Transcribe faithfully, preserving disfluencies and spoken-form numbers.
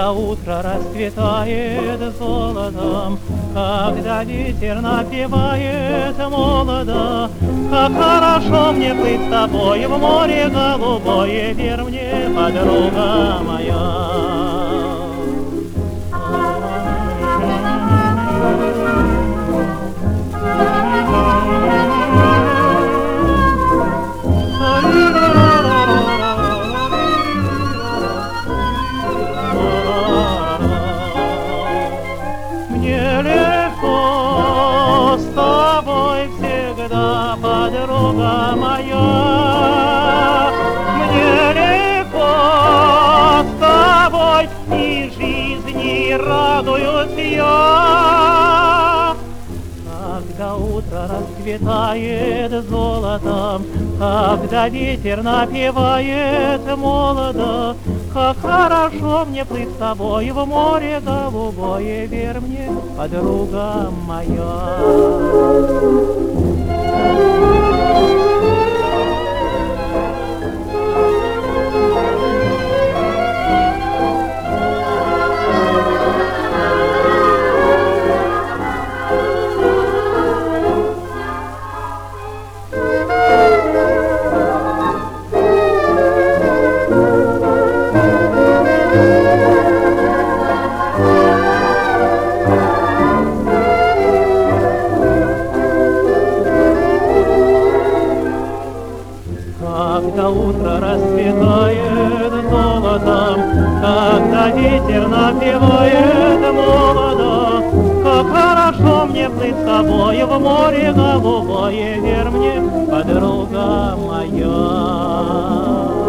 Когда утро расцветает золотом, когда ветер напевает молодо, как хорошо мне плыть с тобой в море голубое, верь мне, подруга моя. Мне легко с тобой всегда, подруга моя. Мне легко с тобой, и жизни радуюсь я. Когда утро расцветает золотом, когда ветер напевает молодо, как хорошо мне плыть с тобой в море голубое, верь мне, подруга моя. Когда утро расцветает золотом, когда ветер напевает молодо, как хорошо мне плыть с тобой в море голубое, верь мне, подруга моя.